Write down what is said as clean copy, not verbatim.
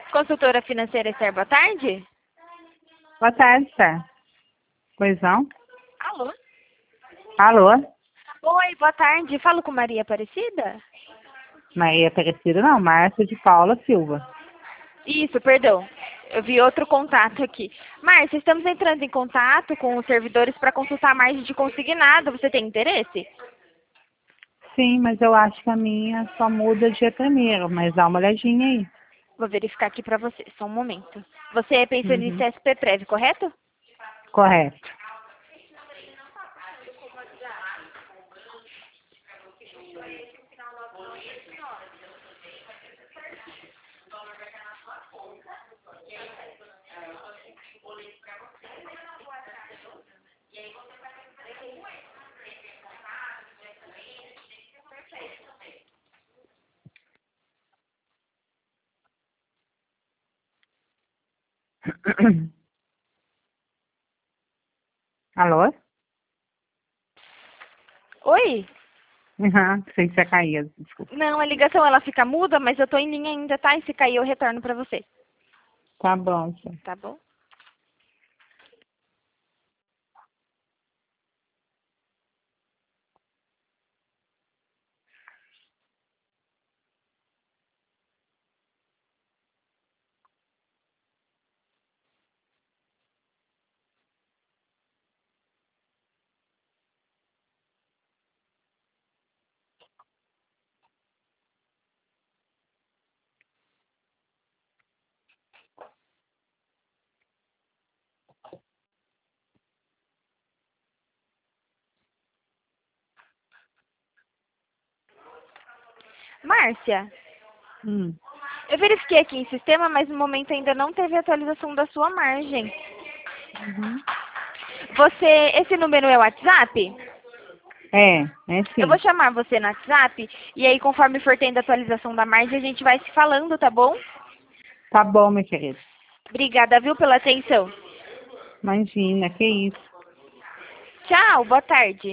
Consultora financeira Esther, boa tarde. Boa tarde, Sá. Pois não? Alô? Alô? Oi, boa tarde. Falo com Maria Aparecida? Maria Aparecida não, Márcia de Paula Silva. Isso, perdão. Eu vi outro contato aqui. Márcia, estamos entrando em contato com os servidores para consultar a margem de consignado. Você tem interesse? Sim, mas eu acho que a minha só muda dia 1º, mas dá uma olhadinha aí. Vou verificar aqui para você, só um momento. Você é pensionista Uhum. SP-Prev, correto? Correto. Alô? Oi? Uhum, sei que você caiu, desculpa. Não, a ligação ela fica muda, mas eu tô em linha ainda, tá? E se cair eu retorno para você. Tá bom, Sá. Tá bom? Márcia, Hum. eu verifiquei aqui em sistema, mas no momento ainda não teve atualização da sua margem. Uhum. Esse número é o WhatsApp? É Eu vou sim. chamar você no WhatsApp e aí conforme for tendo a atualização da margem a gente vai se falando, tá bom? Tá bom, meu querido. Obrigada, viu, pela atenção. Imagina, que isso. Tchau, boa tarde.